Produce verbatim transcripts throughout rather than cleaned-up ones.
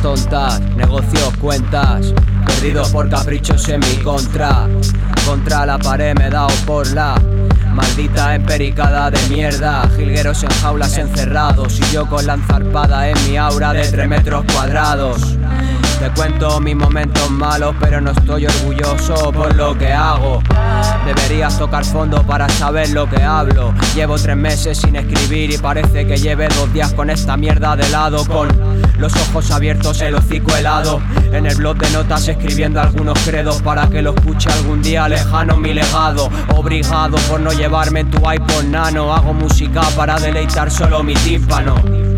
tontas, negocios, cuentas, perdidos por caprichos en mi contra. Contra la pared me he dado por la maldita empericada de mierda. Jilgueros en jaulas encerrados y yo con la enzarpada en mi aura de tres metros cuadrados. Te cuento mis momentos malos, pero no estoy orgulloso por lo que hago. Deberías tocar fondo para saber lo que hablo. Llevo tres meses sin escribir y parece que lleve dos días con esta mierda de lado. Con los ojos abiertos, el hocico helado, en el blog de notas escribiendo algunos credos para que lo escuche algún día lejano mi legado. Obrigado por no llevarme en tu iPod Nano. Hago música para deleitar solo mi tímpano.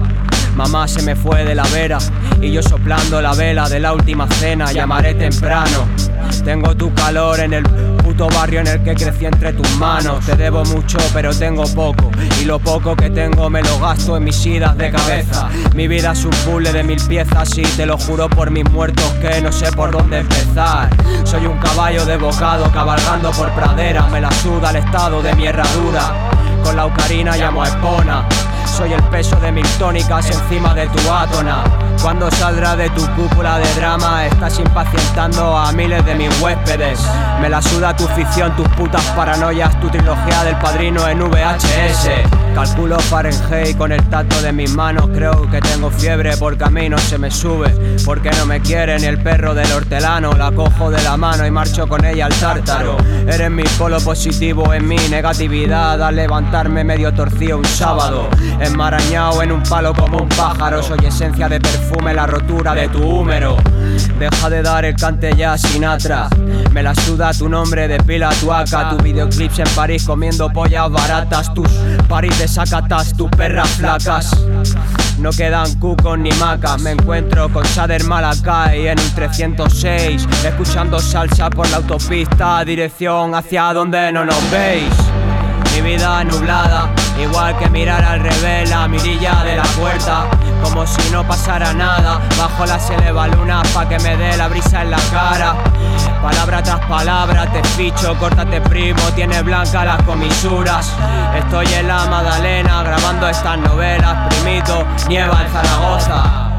Mamá se me fue de la vera y yo soplando la vela de la última cena. Llamaré temprano. Tengo tu calor en el puto barrio en el que crecí entre tus manos. Te debo mucho pero tengo poco, y lo poco que tengo me lo gasto en mis idas de cabeza. Mi vida es un puzzle de mil piezas y te lo juro por mis muertos que no sé por dónde empezar. Soy un caballo de bocado cabalgando por pradera. Me la suda el estado de mi herradura. Con la ocarina llamo a Espona. Soy el peso de mil tónicas encima de tu átona. Cuando saldrá de tu cúpula de drama, estás impacientando a miles de mis huéspedes. Me la suda tu ficción, tus putas paranoias, tu trilogía del Padrino en V H S. Calculo Fahrenheit con el tacto de mis manos. Creo que tengo fiebre porque a mí no se me sube. Porque no me quiere ni el perro del hortelano. La cojo de la mano y marcho con ella al tártaro. Eres mi polo positivo en mi negatividad, al levantarme medio torcido un sábado. Enmarañado en un palo como un pájaro. Soy esencia de perfume, la rotura de tu húmero. Deja de dar el cante ya, Sinatra. Me la suda tu nombre, depila tu aca. Tus videoclips en París comiendo pollas baratas. Tus paris de sacatas, tus perras flacas. No quedan cucos ni macas. Me encuentro con Sader Malakai en un trescientos seis, escuchando salsa por la autopista, dirección hacia donde no nos veis. Mi vida nublada, igual que mirar al revés la mirilla de la puerta. Como si no pasara nada, bajo la selva luna pa' que me dé la brisa en la cara. Palabra tras palabra te ficho, córtate primo, tiene blancas las comisuras. Estoy en la Magdalena grabando estas novelas, primito, nieva en Zaragoza.